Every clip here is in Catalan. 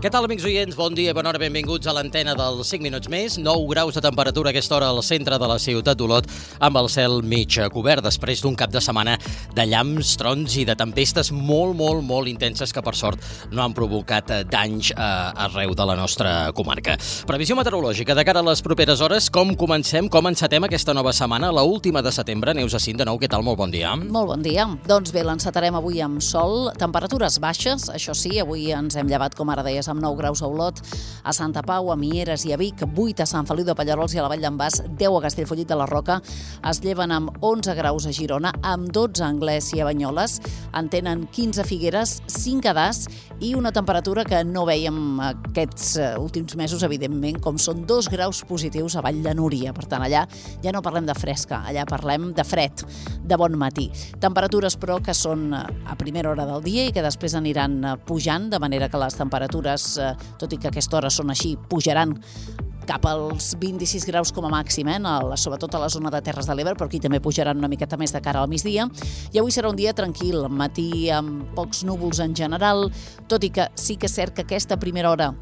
Què tal, amics oients? Bon dia, bona hora, benvinguts a l'antena dels 5 minuts més. 9 graus de temperatura a aquesta hora al centre de la ciutat d'Olot, amb el cel mig cobert, després d'un cap de setmana de llamps, trons i de tempestes molt intenses que, per sort, no han provocat danys arreu de la nostra comarca. Previsió meteorològica de cara a les properes hores. Com comencem, com encetem aquesta nova setmana, la última de setembre. Neus Jacint, de nou, què tal? Molt bon dia. Molt bon dia. Doncs bé, l'encetarem avui amb sol, temperatures baixes, això sí, avui ens hem llevat, com ara deies, amb 9 graus a Olot, a Santa Pau, a Mieres i a Vic, 8 a Sant Feliu de Pallerols i a la Vall d'en Bas, 10 a Castellfollit de la Roca, es lleven amb 11 graus a Girona, amb 12 a Anglès i a Banyoles, en tenen 15 a Figueres, 5 a Das i una temperatura que no veiem aquests últims mesos, evidentment, com són 2 graus positius a Vall de Núria. Per tant, allà ja no parlem de fresca, allà parlem de fred, de bon matí. Temperatures, però, que són a primera hora del dia i que després aniran pujant, de manera que les temperatures, tot i que a aquesta hora són així, pujaran cap als 26 graus com a màxim, sobretot a la zona de Terres de l'Ebre, però aquí també pujaran una miqueta més de cara al migdia. I avui serà un dia tranquil, matí amb pocs núvols en general, tot i que sí que és cert que aquesta primera hora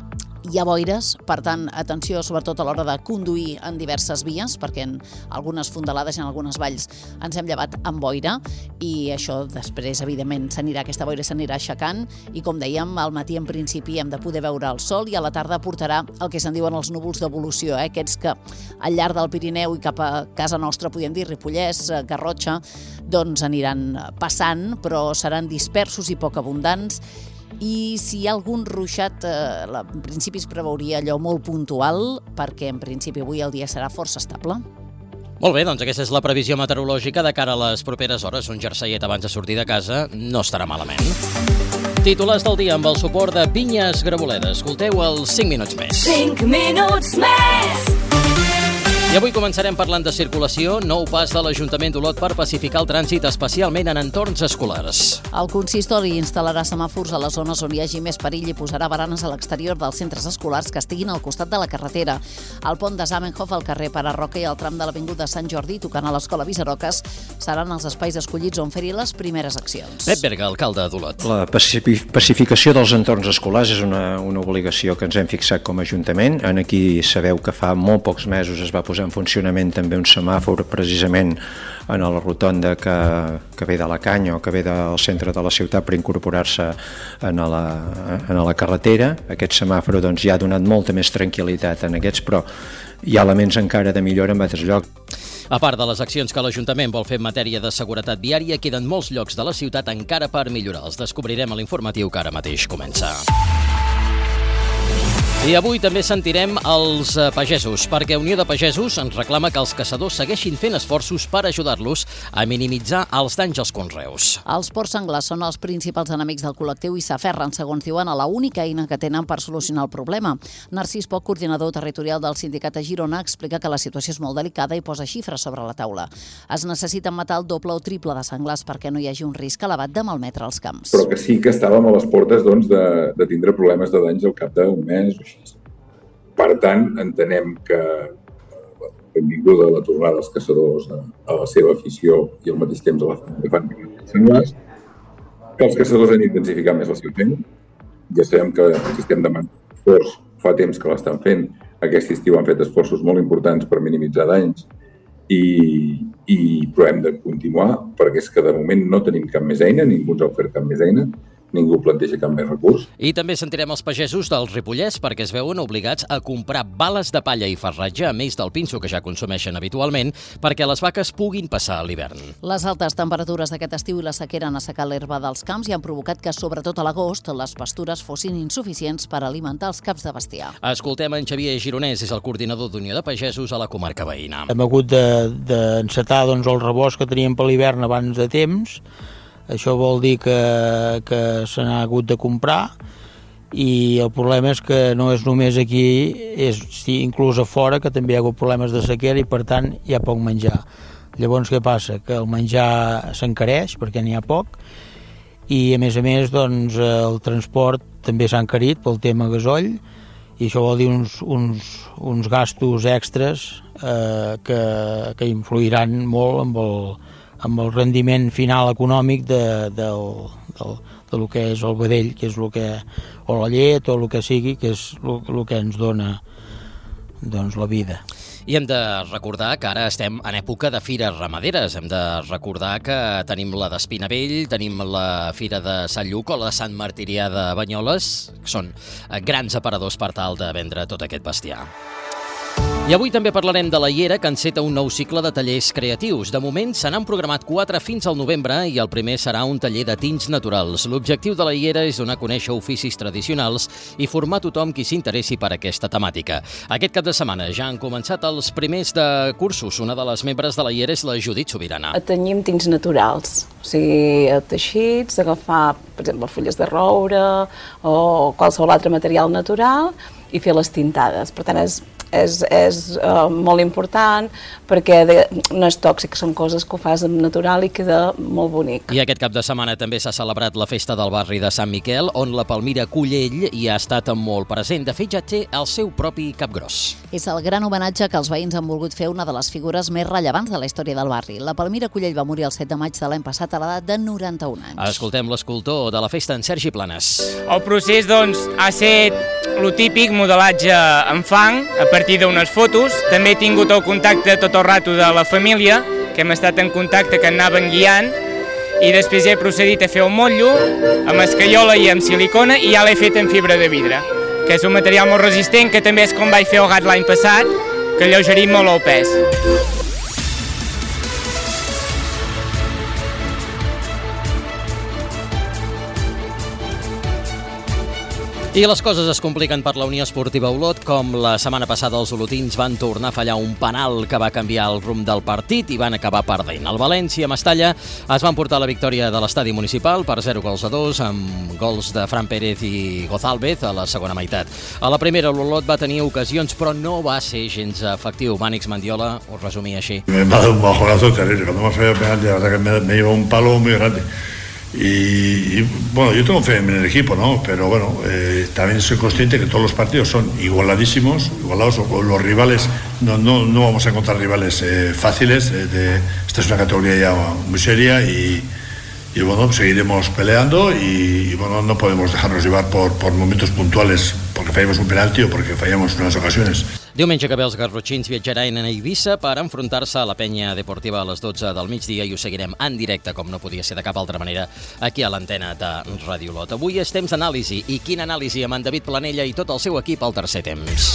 hi ha boires, per tant, atenció sobretot a l'hora de conduir en diverses vies, perquè en algunes fondalades i en algunes valls ens hem llevat amb boira i això després, evidentment, aquesta boira s'anirà aixecant i, com dèiem, al matí en principi hem de poder veure el sol i a la tarda portarà el que se'n diuen els núvols d'evolució, aquests que al llarg del Pirineu i cap a casa nostra, podríem dir Ripollès, Garrotxa, doncs aniran passant, però seran dispersos i poc abundants. I si hi ha algun ruixat, en principi es preveuria allò molt puntual, perquè en principi avui el dia serà força estable. Molt bé, doncs aquesta és la previsió meteorològica de cara a les properes hores. Un jerseiet abans de sortir de casa no estarà malament. Titulars del dia amb el suport de Vinyes Graboleda. Escolteu els 5 minuts més. 5 minuts més! I avui començarem parlant de circulació, nou pas de l'Ajuntament d'Olot per pacificar el trànsit, especialment en entorns escolars. El consistori instal·larà semàfors a les zones on hi hagi més perill i posarà baranes a l'exterior dels centres escolars que estiguin al costat de la carretera. El pont de Zamenhof, el carrer Pare Roca i el tram de l'Avinguda Sant Jordi, tocant a l'Escola Visaroques, seran els espais escollits on fer-hi les primeres accions. Pep Berga, alcalde d'Olot. La pacificació dels entorns escolars és una obligació que ens hem fixat com a Ajuntament. Aquí sabeu que fa molt pocs mesos es va posar en funcionament també un semàfor precisament en la rotonda que ve de la Canya o que ve del centre de la ciutat per incorporar-se en la carretera. Aquest semàfor doncs, ja ha donat molta més tranquil·litat en aquests, però hi ha elements encara de millora en altres llocs. A part de les accions que l'Ajuntament vol fer en matèria de seguretat viària, queden molts llocs de la ciutat encara per millorar. Els descobrirem a l'informatiu que ara mateix comença. I avui també sentirem els pagesos, perquè Unió de Pagesos ens reclama que els caçadors segueixin fent esforços per ajudar-los a minimitzar els danys als conreus. Els porcs senglars són els principals enemics del col·lectiu i s'aferren, segons diuen, a la única eina que tenen per solucionar el problema. Narcís Poch, coordinador territorial del sindicat a Girona, explica que la situació és molt delicada i posa xifres sobre la taula. Es necessita matar el doble o triple de senglars perquè no hi hagi un risc elevat de malmetre els camps. Però que sí que estàvem a les portes de tindre problemes de danys al cap d'un mes o així. Per tant, entenem que benvinguda la tornada dels caçadors a la seva afició i al mateix temps a la feina que fan senglars, que els caçadors han intensificat més la seva feina. Ja sabem que el sistema de manteniment fa temps que l'estan fent. Aquest estiu han fet esforços molt importants per minimitzar danys però hem de continuar perquè és que de moment no tenim cap més eina, ningú ens ha ofert cap més eina, ningú planteja cap més recurs. I també sentirem els pagesos del Ripollès perquè es veuen obligats a comprar bales de palla i farratge, a més del pinso que ja consumeixen habitualment, perquè les vaques puguin passar l'hivern. Les altes temperatures d'aquest estiu i la sequera han assecat l'herba dels camps i han provocat que, sobretot a l'agost, les pastures fossin insuficients per alimentar els caps de bestiar. Escoltem en Xavier Gironès, és el coordinador d'Unió de Pagesos a la comarca veïna. Hem hagut d'encetar el rebost que teníem per l'hivern abans de temps. Això vol dir que se n'ha hagut de comprar i el problema és que no és només aquí, és inclús a fora, que també hi ha hagut problemes de sequera i per tant hi ha poc menjar. Llavors què passa? Que el menjar s'encareix perquè n'hi ha poc i a més doncs, el transport també s'ha encarit pel tema gasoll i això vol dir uns gastos extres que influiran molt amb el rendiment final econòmic del que és el vedell, que és el o la llet o el que sigui, que és el que ens dona doncs, la vida. I hem de recordar que ara estem en època de fires ramaderes. Hem de recordar que tenim la d'Espinavell, tenim la fira de Sant Lluc o la Sant Martirià de Banyoles, que són grans aparadors per tal de vendre tot aquest bestiar. I avui també parlarem de la Hiera, que enceta un nou cicle de tallers creatius. De moment se n'han programat 4 fins al novembre i el primer serà un taller de tints naturals. L'objectiu de la Hiera és donar a conèixer oficis tradicionals i formar tothom qui s'interessi per aquesta temàtica. Aquest cap de setmana ja han començat els primers de cursos. Una de les membres de la Hiera és la Judit Sobirana. Tenyim tints naturals, o sigui, teixits, agafar, per exemple, fulles de roure o qualsevol altre material natural i fer les tintades. Per tant, és molt important perquè no és tòxic, són coses que ho fas natural i queda molt bonic. I aquest cap de setmana també s'ha celebrat la festa del barri de Sant Miquel, on la Palmira Cullell hi ha estat molt present. De fet, ja té el seu propi capgròs. És el gran homenatge que els veïns han volgut fer una de les figures més rellevants de la història del barri. La Palmira Cullell va morir el 7 de maig de l'any passat a l'edat de 91 anys. Escoltem l'escultor de la festa, en Sergi Planes. El procés, doncs, ha estat lo típic, modelatge en fang, a partir d'unes fotos. També he tingut el contacte tot el rato de la família, que hem estat en contacte, que anaven guiant, i després he procedit a fer el motllo amb escaiola i amb silicona, i ja l'he fet en fibra de vidre, que és un material molt resistent, que també és com vaig fer el gat l'any passat, que alleugerim molt el pes. I les coses es compliquen per la Unió Esportiva Olot, com la setmana passada els olotins van tornar a fallar un penal que va canviar el rumb del partit i van acabar perdent. El València, Mestalla, es van portar la victòria de l'estadi municipal per 0-2, amb gols de Fran Pérez i Gozálvez a la segona meitat. A la primera, l'Olot va tenir ocasions, però no va ser gens efectiu. Mànix Mandiola ho resumia així. Me ha dado un bajonazo terrible. Cuando me ha fallado el penalti, la verdad que me lleva un palo muy grande. Y bueno, yo tengo fe en el equipo, ¿no? Pero bueno, también soy consciente que todos los partidos son igualados, los rivales, no vamos a encontrar rivales fáciles, esta es una categoría ya muy seria y bueno, seguiremos peleando y bueno, no podemos dejarnos llevar por momentos puntuales, porque fallamos un penalti o porque fallamos unas ocasiones. Diumenge que ve els garrotxins viatjaran a Eivissa per enfrontar-se a la penya deportiva a les 12 del migdia i ho seguirem en directe, com no podia ser de cap altra manera, aquí a l'antena de Ràdio Olot. Avui és temps d'anàlisi, i quina anàlisi amb en David Planella i tot el seu equip al tercer temps.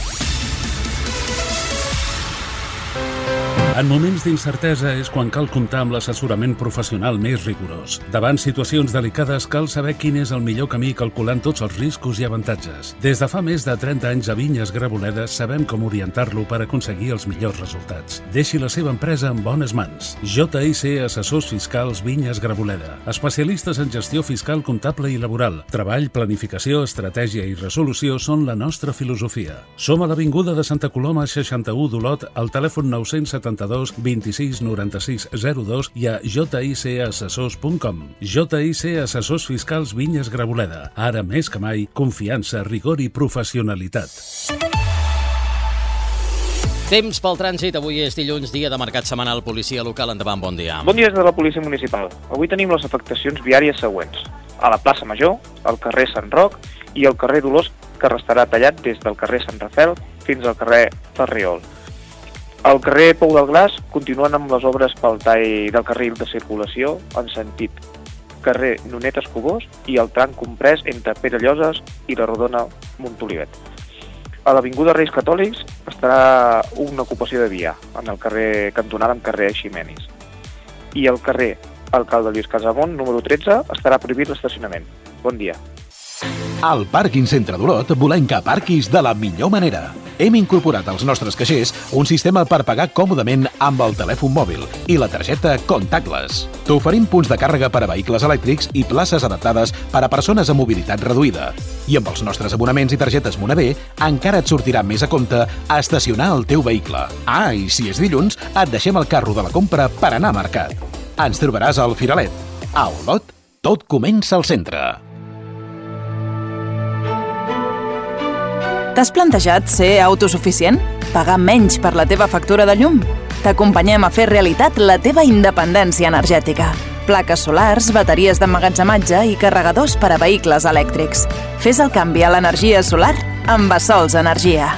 En moments d'incertesa és quan cal comptar amb l'assessorament professional més rigorós. Davant situacions delicades cal saber quin és el millor camí calculant tots els riscos i avantatges. Des de fa més de 30 anys a Vinyes Graboledes sabem com orientar-lo per aconseguir els millors resultats. Deixi la seva empresa en bones mans. JIC Assessors Fiscals Vinyes Graboleda. Especialistes en gestió fiscal, comptable i laboral. Treball, planificació, estratègia i resolució són la nostra filosofia. Som a l'Avinguda de Santa Coloma 61 d'Olot, al telèfon 972 26 96 02 i a jicassessors.com. JIC Assessors Fiscals Vinyes Graboleda. Ara més que mai, confiança, rigor i professionalitat. Temps pel trànsit. Avui és dilluns, dia de mercat setmanal. Policia local, endavant, bon dia. Bon dia des de la Policia Municipal. Avui tenim les afectacions viàries següents. A la plaça Major, al carrer Sant Roc i al carrer Dolors, que restarà tallat des del carrer Sant Rafel fins al carrer Ferriol. Al carrer Pou del Glas continuen amb les obres pel tall del carril de circulació en sentit carrer Nonet Escobós i el tram comprès entre Pere Lloses i la Rodona Montolivet. A l'Avinguda Reis Catòlics estarà una ocupació de via en el carrer cantonada amb carrer Ximenis. I al carrer Alcalde Lluís Casamont, número 13, estarà prohibit l'estacionament. Bon dia. Al Pàrquing Centre d'Olot volem que aparquis de la millor manera. Hem incorporat als nostres caixers un sistema per pagar còmodament amb el telèfon mòbil i la targeta contactless. T'oferim punts de càrrega per a vehicles elèctrics i places adaptades per a persones amb mobilitat reduïda. I amb els nostres abonaments i targetes Monavé encara et sortirà més a compte a estacionar el teu vehicle. Ah, i si és dilluns, et deixem el carro de la compra per anar a mercat. Ens trobaràs al Firalet. A Olot, tot comença al centre. T'has plantejat ser autosuficient? Pagar menys per la teva factura de llum? T'acompanyem a fer realitat la teva independència energètica. Plaques solars, bateries d'emmagatzematge i carregadors per a vehicles elèctrics. Fes el canvi a l'energia solar amb Bassols Energia.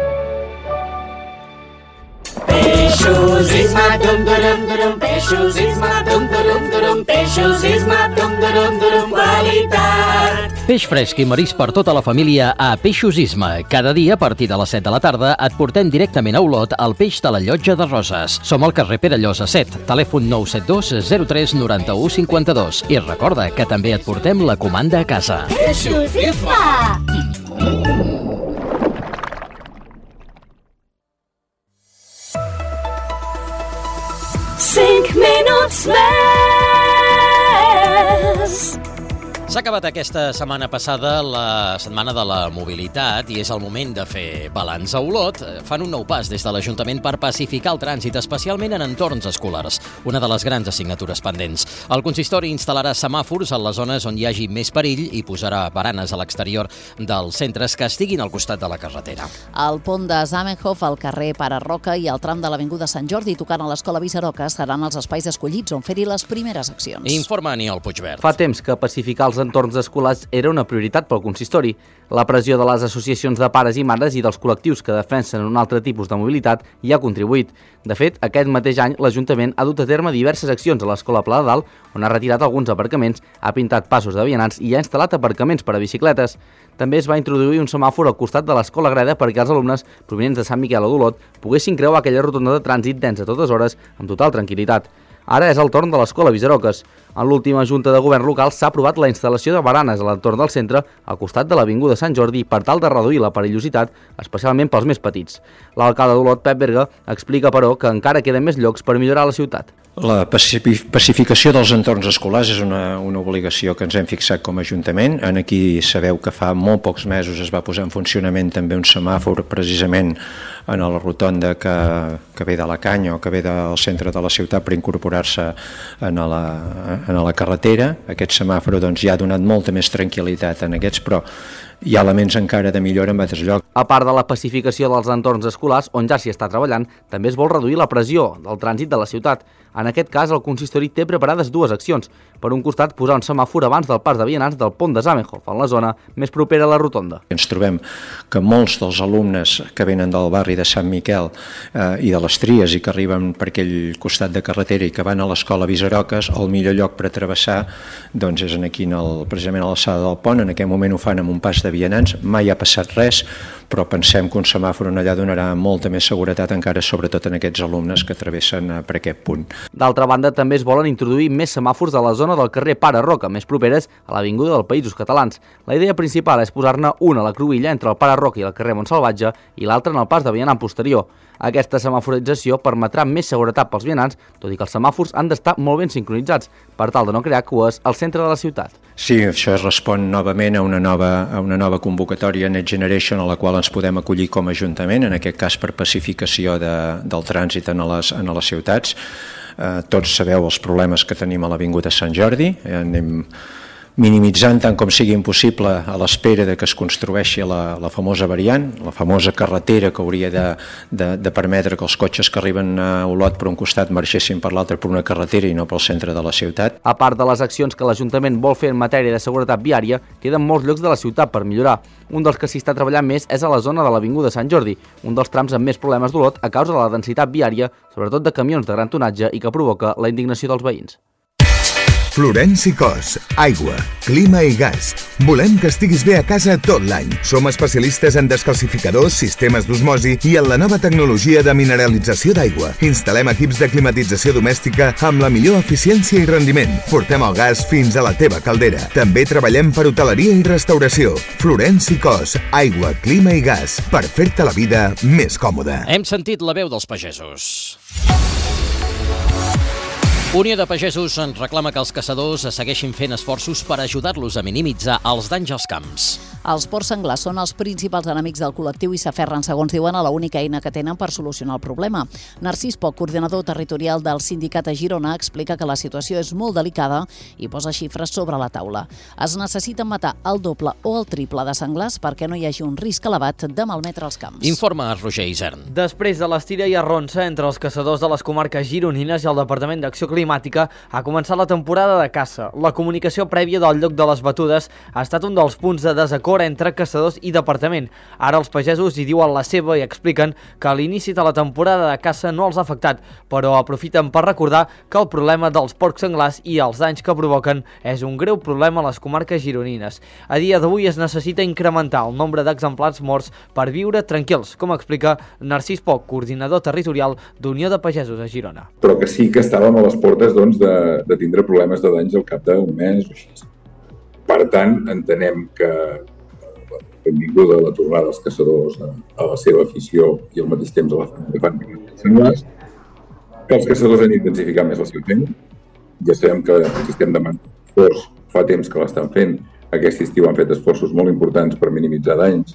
Peixos Isma, dum-durum-durum, Peixos Isma, dum-durum-durum, Peixos Isma, dum-durum-durum, qualitat. Peix fresc i marisc per tota la família a Peixos Isma. Cada dia, a partir de les 7 de la tarda, et portem directament a Olot el peix de la Llotja de Roses. Som al carrer Perellosa 7, telèfon 972 03 91 52. I recorda que també et portem la comanda a casa. Peixos Isma! 5 minuts més! S'ha acabat aquesta setmana passada la setmana de la mobilitat i és el moment de fer balanç. A Olot fan un nou pas des de l'Ajuntament per pacificar el trànsit, especialment en entorns escolars, una de les grans assignatures pendents. El consistori instal·larà semàfors a les zones on hi hagi més perill i posarà baranes a l'exterior dels centres que estiguin al costat de la carretera. El pont de Zamenhof, el carrer Pare Roca i el tram de l'Avinguda Sant Jordi tocant a l'Escola Viceroca seran els espais escollits on fer-hi les primeres accions. Informa Aniol Puigverd. Fa temps que pacificar els entorns escolars era una prioritat pel consistori. La pressió de les associacions de pares i mares i dels col·lectius que defensen un altre tipus de mobilitat hi ha contribuït. De fet, aquest mateix any l'Ajuntament ha dut a terme diverses accions a l'Escola Pla de Dalt, on ha retirat alguns aparcaments, ha pintat passos de vianants i ha instal·lat aparcaments per a bicicletes. També es va introduir un semàfor al costat de l'Escola Greda perquè els alumnes provinents de Sant Miquel o d'Olot poguessin creuar aquella rotonda de trànsit densa a totes hores amb total tranquil·litat. Ara és el torn de l'Escola Viceroques. En l'última Junta de Govern local s'ha aprovat la instal·lació de baranes a l'entorn del centre al costat de l'Avinguda Sant Jordi per tal de reduir la perillositat, especialment pels més petits. L'alcalde d'Olot, Pep Berga, explica, però, que encara queden més llocs per millorar la ciutat. La pacificació dels entorns escolars és una obligació que ens hem fixat com a Ajuntament. Aquí sabeu que fa molt pocs mesos es va posar en funcionament també un semàfor precisament en la rotonda que ve de la Canya o que ve del centre de la ciutat per incorporar-se en la carretera. Aquest semàfor ja ha donat molta més tranquil·litat en aquests, però hi ha elements encara de millora en altres llocs. A part de la pacificació dels entorns escolars, on ja s'hi està treballant, també es vol reduir la pressió del trànsit de la ciutat. En aquest cas, el consistori té preparades dues accions. Per un costat, posar un semàfor abans del pas de vianants del pont de Zamenhof, en la zona més propera a la rotonda. Ens trobem que molts dels alumnes que venen del barri de Sant Miquel i de les Tries i que arriben per aquell costat de carretera i que van a l'Escola Viceroques, el millor lloc per travessar és aquí, precisament a l'alçada del pont. En aquest moment ho fan amb un pas de vianants, mai ha passat res, però pensem que un semàfor allà donarà molta més seguretat encara, sobretot en aquests alumnes que travessen per aquest punt. D'altra banda, també es volen introduir més semàfors a la zona del carrer Pare Roca, més properes a l'Avinguda dels Països Catalans. La idea principal és posar-ne una a la cruïlla entre el Pare Roca i el carrer Montsalvatge i l'altra en el pas de vianant posterior. Aquesta semaforització permetrà més seguretat pels vianants, tot i que els semàfors han d'estar molt ben sincronitzats, per tal de no crear cues al centre de la ciutat. Sí, això respon novament a una nova convocatòria Next Generation a la qual ens podem acollir com a Ajuntament, en aquest cas per pacificació del trànsit en les ciutats. Tots sabeu els problemes que tenim a l'Avinguda Sant Jordi, anem minimitzant tant com sigui impossible a l'espera que es construeixi la famosa variant, la famosa carretera que hauria de permetre que els cotxes que arriben a Olot per un costat marxessin per l'altre per una carretera i no pel centre de la ciutat. A part de les accions que l'Ajuntament vol fer en matèria de seguretat viària, queden molts llocs de la ciutat per millorar. Un dels que s'hi està treballant més és a la zona de l'Avinguda Sant Jordi, un dels trams amb més problemes d'Olot a causa de la densitat viària, sobretot de camions de gran tonatge i que provoca la indignació dels veïns. Florenci Cos, aigua, clima i gas. Volem que estiguis bé a casa tot l'any. Som especialistes en descalcificadors, sistemes d'osmosi i en la nova tecnologia de mineralització d'aigua. Instal·lem equips de climatització domèstica amb la millor eficiència i rendiment. Portem el gas fins a la teva caldera. També treballem per hoteleria i restauració. Florenci Cos, aigua, clima i gas. Per fer-te la vida més còmoda. Hem sentit la veu dels pagesos. Unió de Pagesos ens reclama que els caçadors segueixin fent esforços per ajudar-los a minimitzar els danys als camps. Els porcs senglars són els principals enemics del col·lectiu i s'aferren, segons diuen, a l'única eina que tenen per solucionar el problema. Narcís Poch, coordinador territorial del sindicat a Girona, explica que la situació és molt delicada i posa xifres sobre la taula. Es necessita matar el doble o el triple de senglars perquè no hi hagi un risc elevat de malmetre els camps. Informa Roger Isern. Després de l'estira i arronsa entre els caçadors de les comarques gironines i el Departament d'Acció Climàtica, climàtica ha començat la temporada de caça. La comunicació prèvia del lloc de les batudes ha estat un dels punts de desacord entre caçadors i departament. Ara els pagesos hi diuen la seva i expliquen que l'inici de la temporada de caça no els ha afectat, però aprofiten per recordar que el problema dels porcs senglars i els danys que provoquen és un greu problema a les comarques gironines. A dia d'avui es necessita incrementar el nombre d'exemplars morts per viure tranquils, com explica Narcís Poch, coordinador territorial d'Unió de Pagesos a Girona. Però que sí que estàvem a les portes de tindre problemes de danys al cap d'un mes o així. Per tant, entenem que benvinguda la tornada dels caçadors a la seva afició i al mateix temps a la feina que fan senglars, que els caçadors han intensificat més la seva feina. Ja sabem que el sistema de esforç fa temps que l'estan fent. Aquest estiu han fet esforços molt importants per minimitzar danys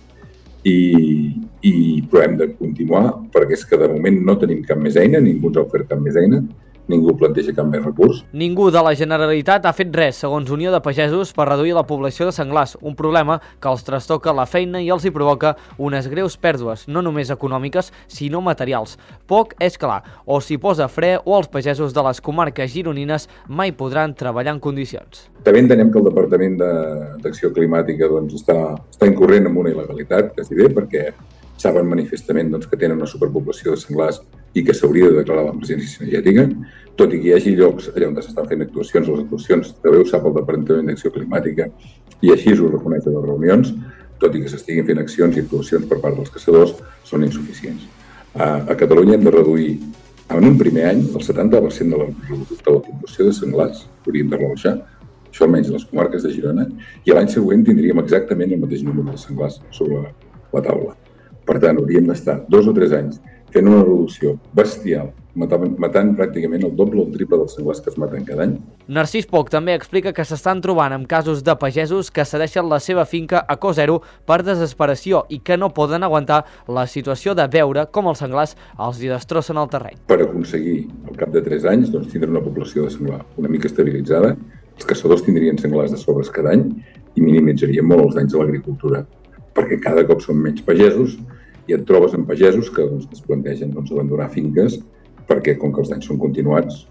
però hem de continuar perquè és que de moment no tenim cap més eina, ningú ens ha ofert cap més eina, ningú planteja cap més recurs. Ningú de la Generalitat ha fet res, segons Unió de Pagesos, per reduir la població de senglars, un problema que els trastoca la feina i els hi provoca unes greus pèrdues, no només econòmiques, sinó materials. Poc és clar, o s'hi posa fre o els pagesos de les comarques gironines mai podran treballar en condicions. També entenem que el Departament d'Acció Climàtica està incorrent en una il·legalitat, quasi bé, perquè saben manifestament que tenen una superpoblació de senglars i que s'hauria de declarar l'emergència cinegètica, tot i que hi hagi llocs allà on s'estan fent actuacions, les actuacions també ho sap el Departament d'Acció Climàtica i així ho reconeix a les reunions, tot i que s'estiguin fent accions i actuacions per part dels caçadors, són insuficients. A Catalunya hem de reduir en un primer any el 70% de la població de senglars, hauríem de rebaixar, això almenys a les comarques de Girona, i l'any següent tindríem exactament el mateix número de senglars sobre la taula. Per tant, hauríem d'estar 2 o 3 anys fent una reducció bestial, matant pràcticament el doble o el triple dels senglars que es maten cada any. Narcís Poch també explica que s'estan trobant amb casos de pagesos que cedeixen la seva finca a cost zero per desesperació i que no poden aguantar la situació de veure com els senglars els hi destrossen el terreny. Per aconseguir, al cap de 3 anys, tindre una població de senglar una mica estabilitzada, els caçadors tindrien senglars de sobres cada any i minimitzarien molt els danys a l'agricultura, perquè cada cop són menys pagesos i et trobes amb pagesos que es plantegen abandonar finques perquè, com que els danys són continuats,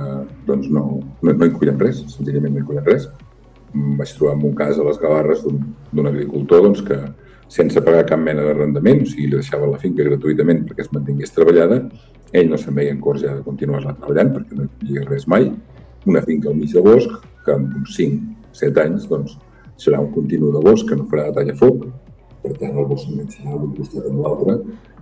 no hi cullen res, senzillament no hi cullen res. Vaig trobar en un cas a les Gavarres d'un agricultor que, sense pagar cap mena d'arrendament, o sigui, li deixava la finca gratuïtament perquè es mantingués treballada, ell no se'n veia en cors ja de continuar-la treballant perquè no hi cullia res mai. Una finca al mig de bosc, que en uns 5-7 anys serà un continu de bosc que no farà de tallafoc, per tant el bosc serà d'un costat amb l'altre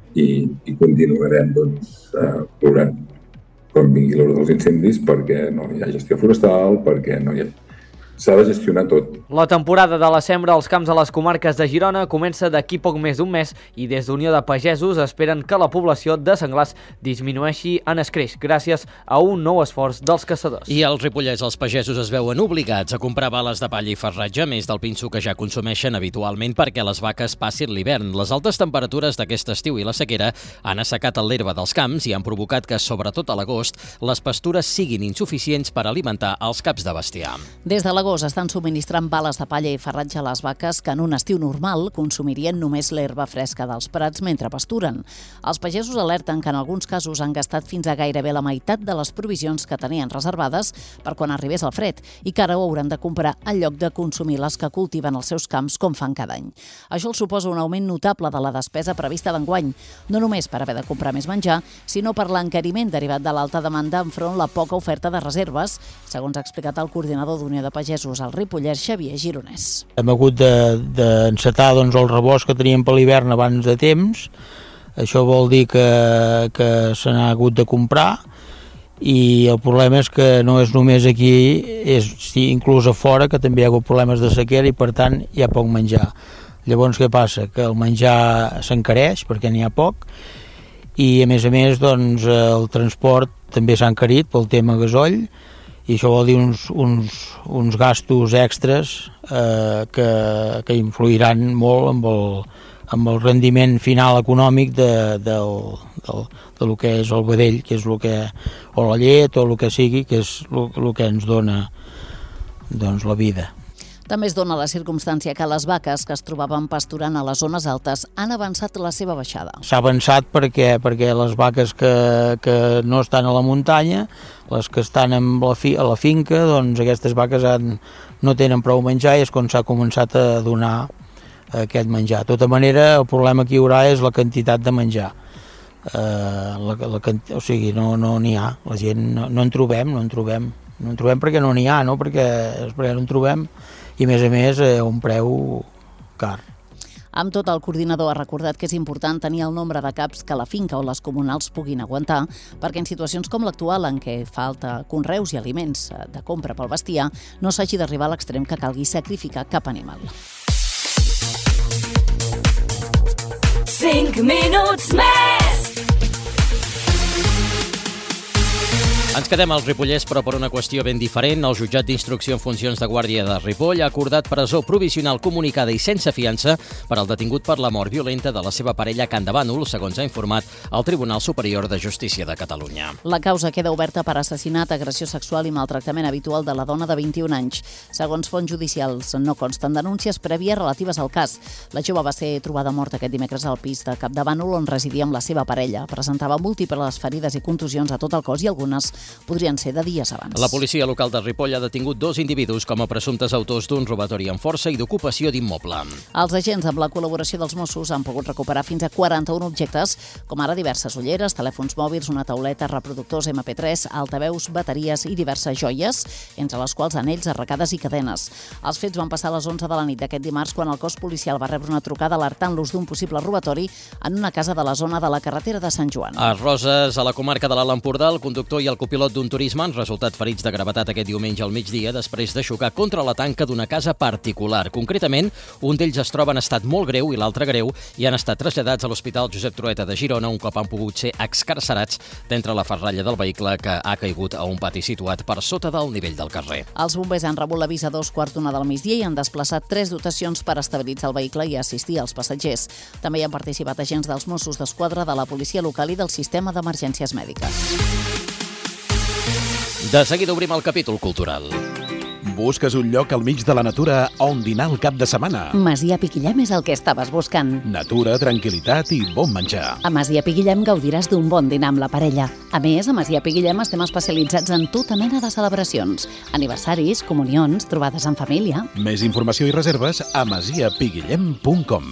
i continuarem plorant quan vingui l'hora dels incendis perquè no hi ha gestió forestal, perquè no hi ha... S'ha de gestionar tot. La temporada de la sembra als camps de les comarques de Girona comença d'aquí poc més d'un mes i des d'Unió de Pagesos esperen que la població de senglars disminueixi en escreix gràcies a un nou esforç dels caçadors. I als Ripollès els pagesos es veuen obligats a comprar bales de palla i farratge, a més del pinso que ja consumeixen habitualment perquè les vaques passin l'hivern. Les altes temperatures d'aquest estiu i la sequera han assecat l'herba dels camps i han provocat que, sobretot a l'agost, les pastures siguin insuficients per alimentar els caps de bestiar. Des de l'agost estan subministrant bales de palla i farratge a les vaques que en un estiu normal consumirien només l'herba fresca dels prats mentre pasturen. Els pagesos alerten que en alguns casos han gastat fins a gairebé la meitat de les provisions que tenien reservades per quan arribés el fred i que ara ho hauran de comprar en lloc de consumir les que cultiven als seus camps com fan cada any. Això els suposa un augment notable de la despesa prevista d'enguany, no només per haver de comprar més menjar, sinó per l'encariment derivat de l'alta demanda enfront la poca oferta de reserves, segons ha explicat el coordinador d'Unió de Pagesos al Ripollès, Xavier Gironès. Hem hagut d'encetar el rebost que teníem per l'hivern abans de temps. Això vol dir que se n'ha hagut de comprar i el problema és que no és només aquí, és inclús a fora, que també hi ha hagut problemes de sequera i per tant hi ha poc menjar. Llavors què passa? Que el menjar s'encareix perquè n'hi ha poc i a més el transport també s'ha encarit pel tema gasoll i això vol dir uns gastos extres que influiran molt amb el rendiment final econòmic de lo que és el vedell, que és o la llet o el que sigui, que és el que ens dona la vida. També es dona la circumstància que les vaques que es trobaven pasturant a les zones altes han avançat la seva baixada. S'ha avançat perquè les vaques que no estan a la muntanya, les que estan a la finca, doncs aquestes vaques no tenen prou menjar i és quan s'ha començat a donar aquest menjar. De tota manera, el problema que hi haurà és la quantitat de menjar. O sigui, no n'hi ha. La gent no en trobem perquè no n'hi ha, no? Perquè no en trobem i, a més, un preu car. Amb tot, el coordinador ha recordat que és important tenir el nombre de caps que la finca o les comunals puguin aguantar, perquè en situacions com l'actual, en què falta conreus i aliments de compra pel bestiar, no s'hagi d'arribar a l'extrem que calgui sacrificar cap animal. 5 minuts més! Ens quedem al Ripollès, però per una qüestió ben diferent. El jutjat d'instrucció en funcions de guàrdia de Ripoll ha acordat presó provisional comunicada i sense fiança per al detingut per la mort violenta de la seva parella Can de Bànol, segons ha informat el Tribunal Superior de Justícia de Catalunya. La causa queda oberta per assassinat, agressió sexual i maltractament habitual de la dona de 21 anys. Segons fonts judicials, no consten denúncies prèvies relatives al cas. La jove va ser trobada morta aquest dimecres al pis de Cap de Bànol, on residia amb la seva parella. Presentava múltiples ferides i contusions a tot el cos i algunes podrien ser de dies abans. La policia local de Ripoll ha detingut 2 individus com a presumptes autors d'un robatori amb força i d'ocupació d'immoble. Els agents, amb la col·laboració dels Mossos, han pogut recuperar fins a 41 objectes, com ara diverses ulleres, telèfons mòbils, una tauleta, reproductors MP3, altaveus, bateries i diverses joies, entre les quals anells, arracades i cadenes. Els fets van passar a les 11 de la nit d'aquest dimarts, quan el cos policial va rebre una trucada alertant-los d'un possible robatori en una casa de la zona de la carretera de Sant Joan. A Roses, a la comarca de l'Alt Empordà, el conductor i el copilot d'un turisme han resultat ferits de gravetat aquest diumenge al migdia després de xocar contra la tanca d'una casa particular. Concretament, un d'ells es troba en estat molt greu i l'altre greu i han estat traslladats a l'Hospital Josep Trueta de Girona un cop han pogut ser excarcerats d'entre la ferralla del vehicle que ha caigut a un pati situat per sota del nivell del carrer. Els bombers han rebut l'avís a 2:15 del migdia i han desplaçat 3 dotacions per estabilitzar el vehicle i assistir als passatgers. També hi han participat agents dels Mossos d'Esquadra, de la policia local i del sistema d'emergències mèdiques. De seguida obrim el capítol cultural. Busques un lloc al mig de la natura on dinar el cap de setmana. Masia Piquillem és el que estaves buscant. Natura, tranquil·litat i bon menjar. A Masia Piquillem gaudiràs d'un bon dinar amb la parella. A més, a Masia Piquillem estem especialitzats en tota mena de celebracions. Aniversaris, comunions, trobades en família. Més informació i reserves a masiapiguillem.com.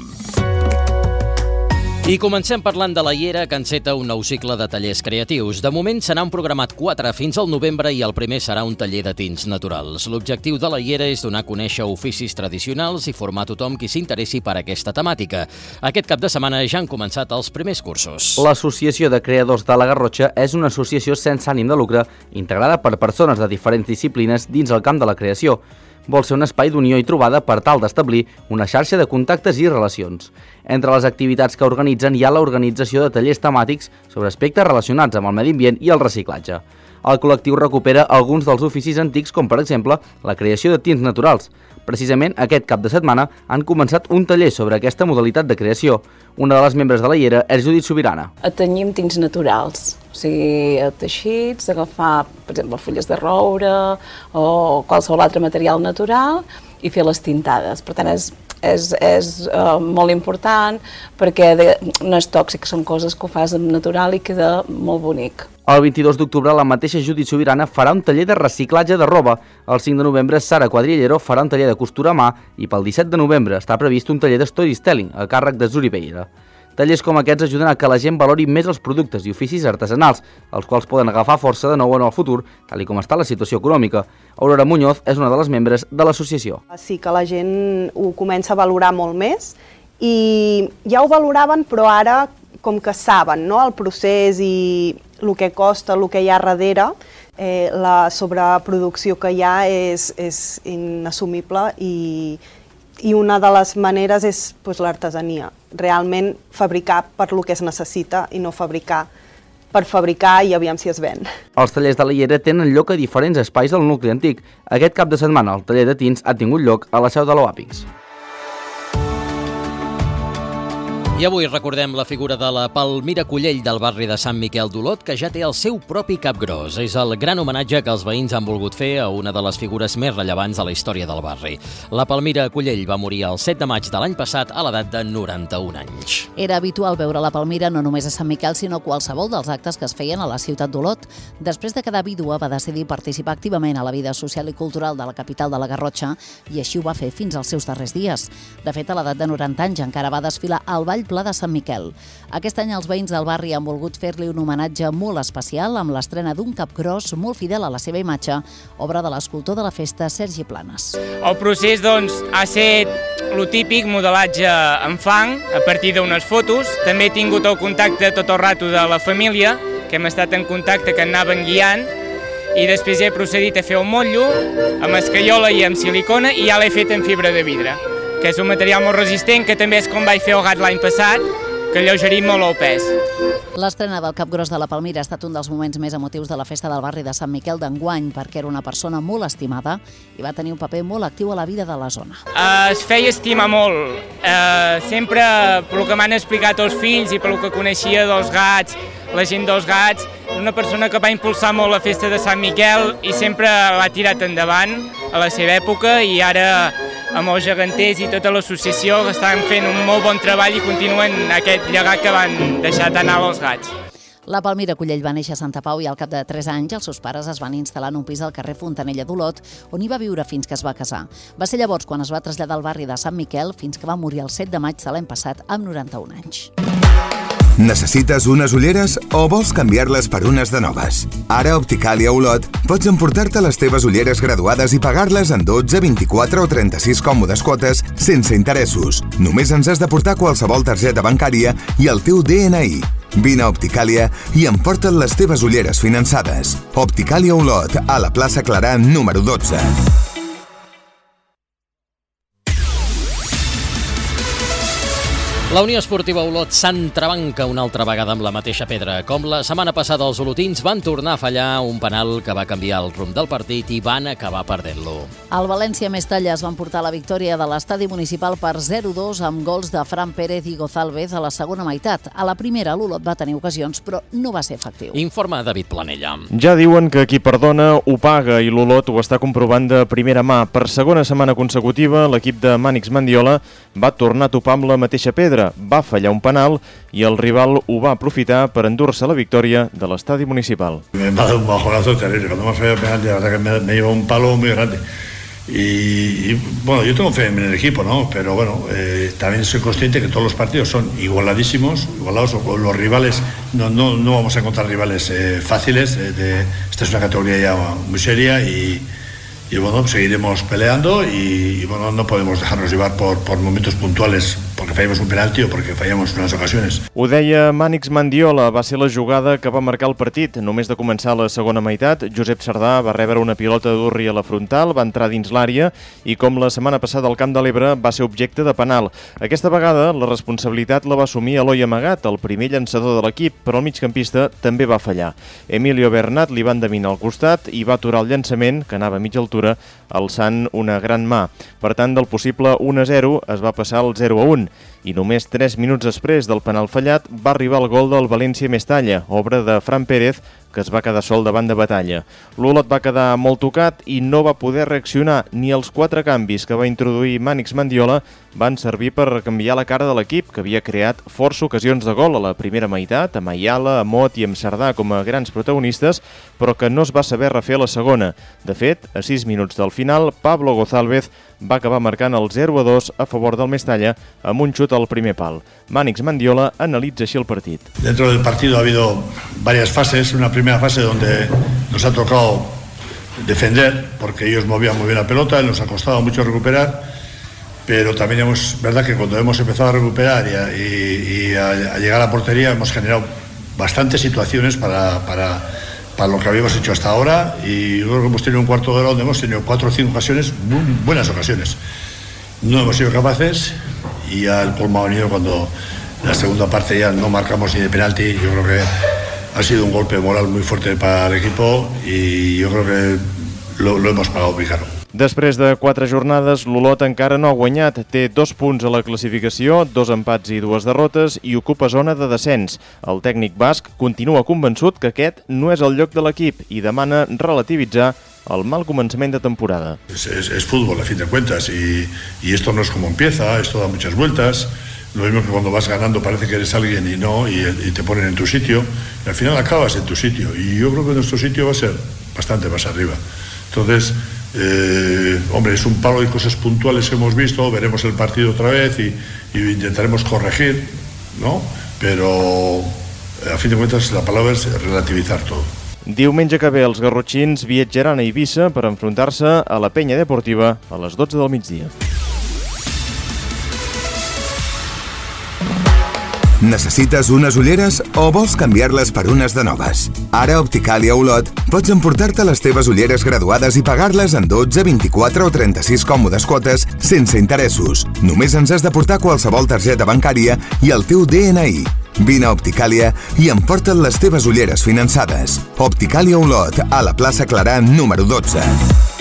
I comencem parlant de la Iera, que enceta un nou cicle de tallers creatius. De moment se n'han programat 4 fins al novembre i el primer serà un taller de tints naturals. L'objectiu de la Iera és donar a conèixer oficis tradicionals i formar tothom qui s'interessi per aquesta temàtica. Aquest cap de setmana ja han començat els primers cursos. L'Associació de Creadors de la Garrotxa és una associació sense ànim de lucre integrada per persones de diferents disciplines dins el camp de la creació. Vol ser un espai d'unió i trobada per tal d'establir una xarxa de contactes i relacions. Entre les activitats que organitzen hi ha l'organització de tallers temàtics sobre aspectes relacionats amb el medi ambient i el reciclatge. El col·lectiu recupera alguns dels oficis antics, com per exemple la creació de tints naturals. Precisament aquest cap de setmana han començat un taller sobre aquesta modalitat de creació. Una de les membres de la Iera és Judit Sobirana. Tenyim tints naturals, o sigui, teixits, agafar, per exemple, fulles de roure o qualsevol altre material natural i fer les tintades. Per tant, és molt important perquè no és tòxic, són coses que ho fas natural i queda molt bonic. El 22 d'octubre la mateixa Judit Sobirana farà un taller de reciclatge de roba. El 5 de novembre Sara Quadrillero farà un taller de costura a mà i pel 17 de novembre està previst un taller de storytelling a càrrec de Zuri Pereira. Tallers com aquests ajuden a que la gent valori més els productes i oficis artesanals, els quals poden agafar força de nou en el futur, tal com està la situació econòmica. Aurora Muñoz és una de les membres de l'associació. Sí que la gent ho comença a valorar molt més i ja ho valoraven, però ara com que saben, no, el procés i el que costa, el que hi ha darrere, la sobreproducció que hi ha és inassumible i una de les maneres és l'artesania. Realment fabricar per lo que es necessita i no fabricar per fabricar i aviam si es ven. Els tallers de la Iera tenen lloc a diferents espais del nucli antic. Aquest cap de setmana el taller de tints ha tingut lloc a la seu de l'Oàpix. I avui recordem la figura de la Palmira Cullell del barri de Sant Miquel d'Olot, que ja té el seu propi capgròs. És el gran homenatge que els veïns han volgut fer a una de les figures més rellevants de la història del barri. La Palmira Cullell va morir el 7 de maig de l'any passat a l'edat de 91 anys. Era habitual veure la Palmira no només a Sant Miquel, sinó qualsevol dels actes que es feien a la ciutat d'Olot. Després de quedar vídua, va decidir participar activament a la vida social i cultural de la capital de la Garrotxa i així ho va fer fins als seus darrers dies. De fet, a l'edat de 90 anys encara va desfilar al Ball Pla de Sant Miquel. Aquest any els veïns del barri han volgut fer-li un homenatge molt especial amb l'estrena d'un capgròs molt fidel a la seva imatge, obra de l'escultor de la festa Sergi Planes. El procés, doncs, ha estat lo típic, modelatge en fang, a partir d'unes fotos. També he tingut el contacte tot el rato de la família, que hem estat en contacte, que anaven guiant, i després he procedit a fer el motllo amb escaiola i amb silicona i ja l'he fet en fibra de vidre, que és un material molt resistent, que també és com vaig fer el gat l'any passat, que alleugerim molt el pes. L'estrena del capgròs de la Palmira ha estat un dels moments més emotius de la festa del barri de Sant Miquel d'enguany, perquè era una persona molt estimada i va tenir un paper molt actiu a la vida de la zona. Es feia estimar molt. Sempre, pel que m'han explicat els fills i pel que coneixia dels gats, la gent dels gats, una persona que va impulsar molt la festa de Sant Miquel i sempre l'ha tirat endavant a la seva època, i ara amb els geganters i tota l'associació estan fent un molt bon treball i continuen aquest llegat que van deixar tan alt els gats. La Palmira Cullell va néixer a Santa Pau i al cap de 3 anys els seus pares es van instal·lar en un pis al carrer Fontanella d'Olot, on hi va viure fins que es va casar. Va ser llavors quan es va traslladar al barri de Sant Miquel fins que va morir el 7 de maig de l'any passat amb 91 anys. Necessites unes ulleres o vols canviar-les per unes de noves? Ara a Opticàlia Olot pots emportar-te les teves ulleres graduades i pagar-les en 12, 24 o 36 còmodes quotes sense interessos. Només ens has de portar qualsevol targeta bancària i el teu DNI. Vine a Opticàlia i emporta't les teves ulleres finançades. Opticàlia Olot, a la plaça Clarà, número 12. La Unió Esportiva Olot s'entrebanca una altra vegada amb la mateixa pedra. Com la setmana passada, els olotins van tornar a fallar un penal que va canviar el rumb del partit i van acabar perdent-lo. El València Mestalla es van portar la victòria de l'estadi municipal per 0-2 amb gols de Fran Pérez i Gozálvez a la segona meitat. A la primera, l'Olot va tenir ocasions, però no va ser efectiu. Informa David Planella. Ja diuen que qui perdona ho paga i l'Olot ho està comprovant de primera mà. Per segona setmana consecutiva, l'equip de Mànix Mendiola va tornar a topar amb la mateixa pedra. Va fallar un penal i el rival ho va aprofitar per endur-se la victòria de l'estadi municipal. Me ha dado un bajonazo terrible. Cuando me falló el penalti, la verdad que me llevó un palo muy grande. Y bueno, yo tengo fe en el equipo, ¿no? Pero bueno, también soy consciente que todos los partidos son igualadísimos, igualados. Los rivales, no vamos a encontrar rivales fáciles. Esta es una categoría ya muy seria y bueno, seguiremos peleando y bueno, no podemos dejarnos llevar por momentos puntuales perquè fallamos un penalti o perquè fallamos unes ocasions. Ho deia Mànix Mendiola, va ser la jugada que va marcar el partit. Només de començar la segona meitat, Josep Sardà va rebre una pilota d'Urri a la frontal, va entrar dins l'àrea i, com la setmana passada al Camp de l'Ebre, va ser objecte de penal. Aquesta vegada la responsabilitat la va assumir Eloi Amagat, el primer llançador de l'equip, però el migcampista també va fallar. Emilio Bernat li va endevinar al costat i va aturar el llançament, que anava a mitja altura, alçant una gran mà. Per tant, del possible 1-0 es va passar al 0-1 i només 3 minuts després del penal fallat va arribar el gol del València Mestalla, obra de Fran Pérez, que es va quedar sol davant de Batalla. L'Olot va quedar molt tocat i no va poder reaccionar. Ni els 4 canvis que va introduir Mànix Mendiola van servir per canviar la cara de l'equip, que havia creat força ocasions de gol a la primera meitat, amb Ayala, Amot i amb Sardà com a grans protagonistes, però que no es va saber refer a la segona. De fet, a 6 minuts del final, Pablo Gozálvez va acabar marcant el 0-2 a favor del Mestalla amb un xut al primer pal. Mànix Mendiola analitza així el partit. Dentro del partido ha habido varias fases. Una primera fase donde nos ha tocado defender porque ellos movían muy bien la pelota, nos ha costado mucho recuperar, pero también verdad que cuando hemos empezado a recuperar y a llegar a la portería hemos generado bastantes situaciones para lo que habíamos hecho hasta ahora, y yo creo que hemos tenido un cuarto de hora donde hemos tenido 4 o 5 ocasiones, muy buenas ocasiones. No hemos sido capaces y al colmo ha venido cuando en la segunda parte ya no marcamos ni de penalti. Yo creo que ha sido un golpe moral muy fuerte para el equipo y yo creo que lo hemos pagado muy caro. Després de 4 jornades, l'Olot encara no ha guanyat. Té 2 punts a la classificació, 2 empats i 2 derrotes i ocupa zona de descens. El tècnic basc continua convençut que aquest no és el lloc de l'equip i demana relativitzar el mal començament de temporada. Es fútbol, a fin de cuentas, y esto no es como empieza, esto da muchas vueltas. Lo mismo que cuando vas ganando parece que eres alguien y no, y te ponen en tu sitio, y al final acabas en tu sitio, y yo creo que nuestro sitio va a ser bastante más arriba. Entonces, hombre, es un palo de cosas puntuales que hemos visto, veremos el partido otra vez y intentaremos corregir, ¿no? Pero a fin de cuentas la palabra es relativizar todo. Diumenge que ve els garrotxins viatjaran a Eivissa per enfrontar-se a la Penya Deportiva a les 12 del migdia. Necessites unes ulleres o vols canviar-les per unes de noves? Ara a Opticàlia Olot pots emportar-te les teves ulleres graduades i pagar-les en 12, 24 o 36 còmodes quotes sense interessos. Només ens has de portar qualsevol targeta bancària i el teu DNI. Vine a Opticàlia i emporta't les teves ulleres finançades. Opticàlia Olot, a la plaça Clarà número 12.